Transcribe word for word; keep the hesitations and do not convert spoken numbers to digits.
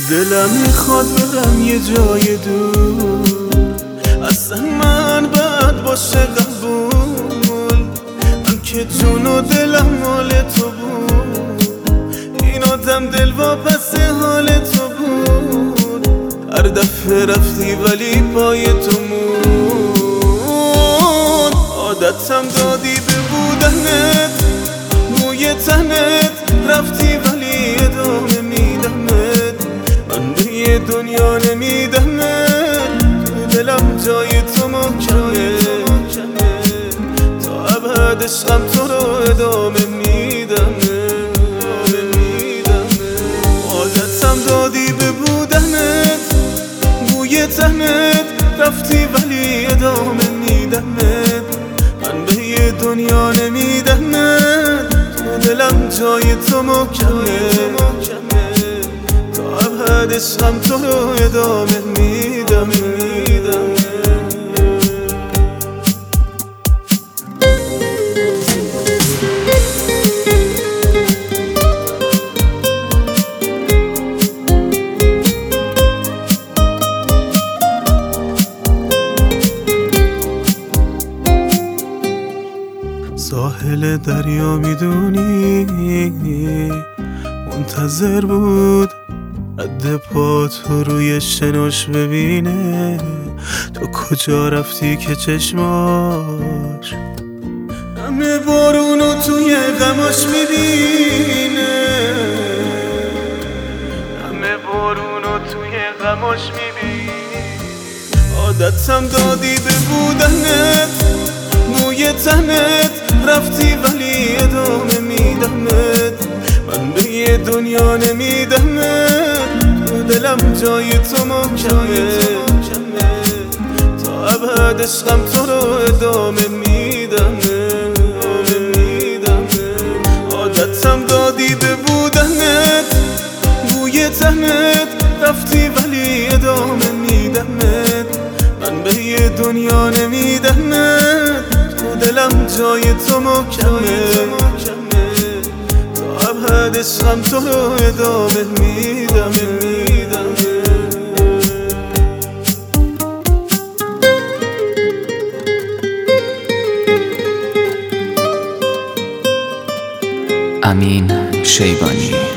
دلم میخواد برم یه جای دور، اصلا من بد باشه قبول، من که جون و دلم مال تو بود، این آدم دل واپس حال تو بود، هر دفعه رفتی ولی پای تو مون، عادتم دادی به بودنت، موی تنت، رفتی ولی ادامه میدمت، من به یه دنیا نمیدمت، تو دلم جای تو محکمه، تا ابد عشقم تو رو ادامه میدمه، عادتم دادی به بودنت، بوی تنت، رفتی ولی ادامه میدمت، من به یه دنیا نمیدمت، تو دلم جای تو محکمه، تا ابد عشقم تو رو ادامه میدمه. ساحل دریا میدونی منتظر بود رد پا تو روی شناش ببینه، تو کجا رفتی که چشماش همه بارونو توی غماش میبینه، همه بارونو توی غماش میبینه، عادتم دادی به بودنت، موی تنت، رفتی ولی ادامه میدمت، من به یه دنیا نمیدمت، تو دلم جای تو محکمه، تا ابد عشقم تو رو ادامه میدمه، عادتم دادی به بودنت، بوی تنت، رفتی ولی ادامه میدمت، من به یه دنیا نمیدمت، دلم جای تو محکمه، تا ابد عشقم تو رو ادامه میدمه. امین شیبانی.